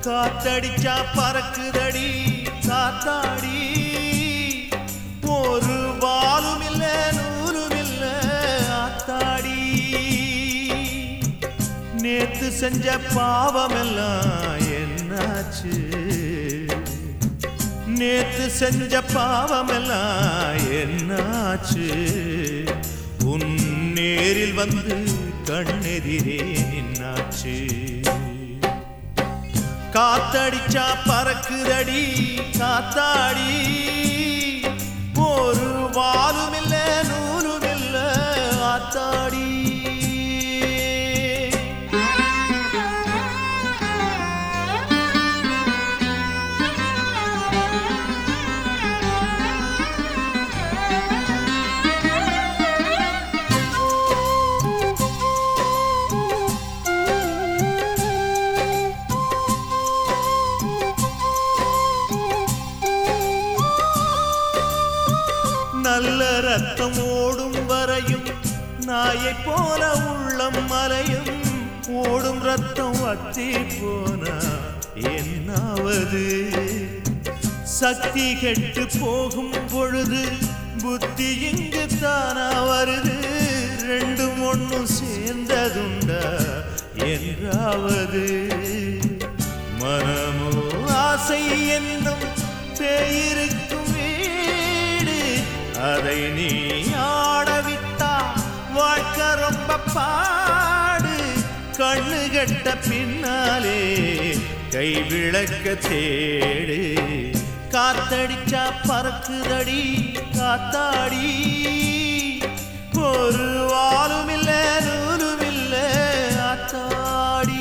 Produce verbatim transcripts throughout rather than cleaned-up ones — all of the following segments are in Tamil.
காத்தடிச்சா பறக்குதடி காத்தாடி ஒரு வாலும் இல்ல நூலும் இல்ல ஆத்தாடி நேத்து செஞ்ச பாவமெல்லாம் என்னாச்சு நேத்து செஞ்ச பாவமெல்லாம் என்னாச்சு உன் நேரில் வந்து கண்ணெதிரே நின்னாச்சு காத்தடிச்சா பறக்குதடி காத்தாடி ஒரு வாலும் இல்ல நூலும் இல்ல ஆத்தாடி நல்ல ரத்தம் ஓடும் வரையும் நாயை போல உள்ளம் மலையும் ஓடும் ரத்தம் வத்தி போனா என்னாவது சக்தி கெட்டு போகும் பொழுது புத்தி இங்கு தானா வருது ரெண்டும் ஒன்னும் சேர்ந்ததுண்டா என்றாவது மனமோ ஆசை என்னும் பேயிருக்கும் அதை நீ ஆடவிட்டா வாழ்க்கை ரொம்ப பாடு கண்ணு கெட்ட பின்னாலே கை விளக்க தேடு காத்தடிச்சா பறக்குதடி காத்தாடி ஒரு வாலும் இல்ல நூலும் இல்ல ஆத்தாடி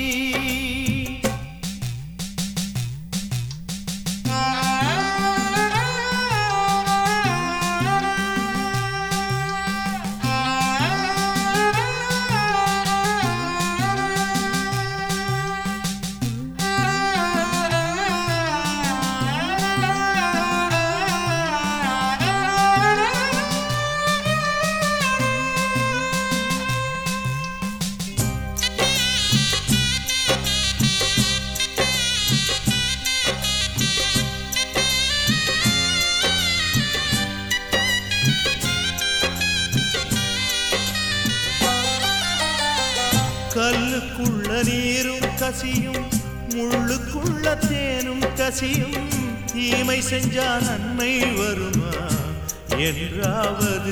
கல்லுக்குள்ள நீரும் கசியும் முள்ளுக்குள்ள தேனும் கசியும் தீமை செஞ்சா நன்மை வருமா என்றாவது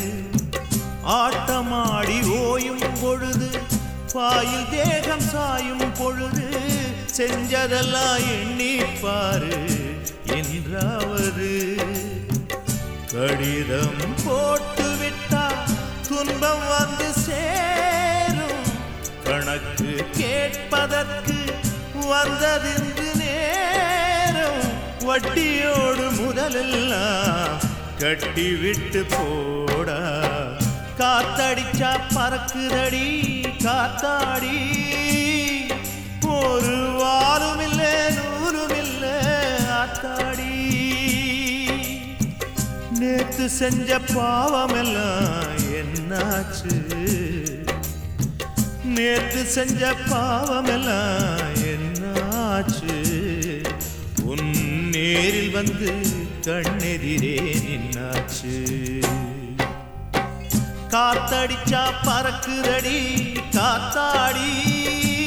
ஆட்டமாடி ஓயும் பொழுது பாயில் தேகம் சாயும் பொழுது செஞ்சதெல்லாம் எண்ணிப்பாரு என்றாவது கடிதம் போட்டு விட்டா துன்பம் வந்து சேரும் கணக்கு கேட்பதற்கு வந்ததின்று நேரம் வட்டியோடு முதலெல்லாம் கட்டி விட்டு போடா காத்தடிச்சா பறக்குதடி காத்தாடி ஒரு வாலும் இல்ல நூலும் இல்ல ஆத்தாடி நேத்து செஞ்ச பாவமெல்லாம் என்னாச்சு நேத்து செஞ்ச பாவமெல்லாம் என்னாச்சு உன் நேரில் வந்து கண்ணெதிரே நின்னாச்சு காத்தடிச்சா பறக்குதடி காத்தாடி